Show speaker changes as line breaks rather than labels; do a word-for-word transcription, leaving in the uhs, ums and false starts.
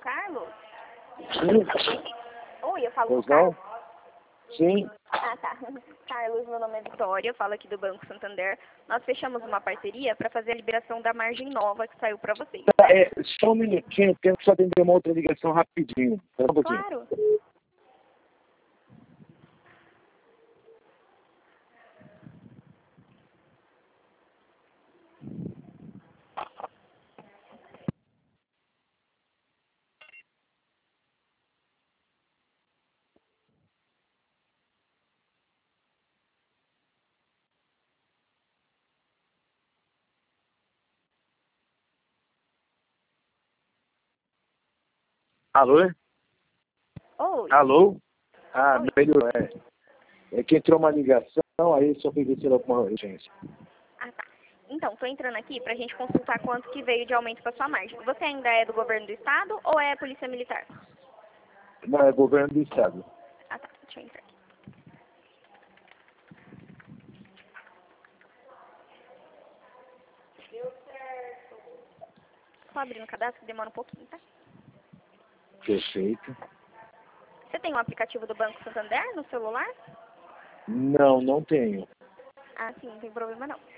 Carlos?
Sim.
Oi, eu falo
Pois
com o Carlos?
não? Sim.
Ah, tá. Carlos, meu nome é Vitória, eu falo aqui do Banco Santander. Nós fechamos uma parceria para fazer a liberação da margem nova que saiu para vocês.
Tá, é, só um minutinho, tenho que só atender uma outra ligação rapidinho. Só um pouquinho.
Claro.
Alô?
Oi.
Alô? Ah,
Oi.
melhorou, é. É que entrou uma ligação, aí só fui ver se era alguma urgência.
Ah, tá. Então, tô entrando aqui pra gente consultar quanto que veio de aumento para sua margem. Você ainda é do governo do estado ou é polícia militar?
Não, é governo do estado.
Ah, tá. Deixa eu entrar aqui. Só abrindo o cadastro que demora um pouquinho, tá?
Perfeito.
Você tem o aplicativo do Banco Santander no celular?
Não, não tenho.
Ah, sim, não tem problema não.